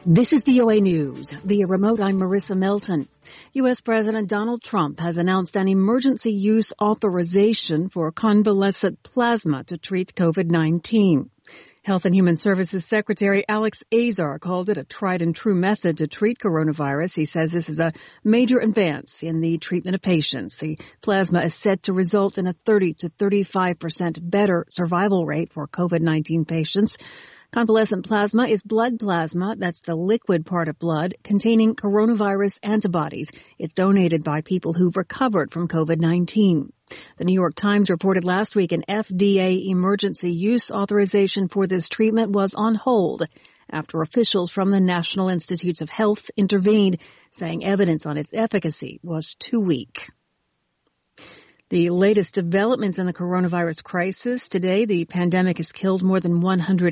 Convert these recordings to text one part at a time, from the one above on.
This is VOA News. Via remote, I'm Marissa Melton. U.S. President Donald Trump has announced an emergency use authorization for convalescent plasma to treat COVID-19. Health and Human Services Secretary Alex Azar called it a tried and true method to treat coronavirus. He says this is a major advance in the treatment of patients. The plasma is said to result in a 30 to 35% better survival rate for COVID-19 patients. Convalescent plasma is blood plasma, that's the liquid part of blood, containing coronavirus antibodies. It's donated by people who've recovered from COVID-19. The New York Times reported last week an FDA emergency use authorization for this treatment was on hold after officials from the National Institutes of Health intervened, saying evidence on its efficacy was too weak. The latest developments in the coronavirus crisis. Today, the pandemic has killed more than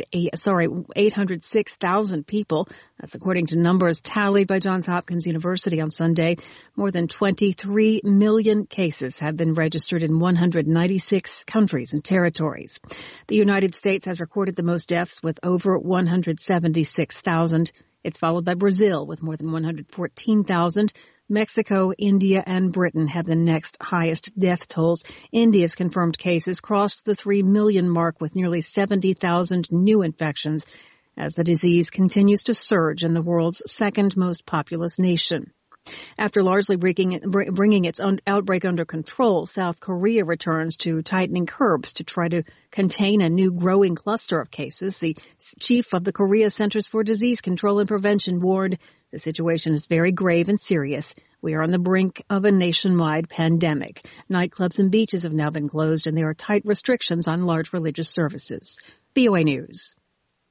806,000 people. That's according to numbers tallied by Johns Hopkins University on Sunday. More than 23 million cases have been registered in 196 countries and territories. The United States has recorded the most deaths with over 176,000. It's followed by Brazil with more than 114,000. Mexico, India, and Britain have the next highest death tolls. India's confirmed cases crossed the 3 million mark with nearly 70,000 new infections as the disease continues to surge in the world's second most populous nation. After largely bringing its own outbreak under control, South Korea returns to tightening curbs to try to contain a new growing cluster of cases. The chief of the Korea Centers for Disease Control and Prevention warned the situation is very grave and serious. We are on the brink of a nationwide pandemic. Nightclubs and beaches have now been closed, and there are tight restrictions on large religious services. VOA News.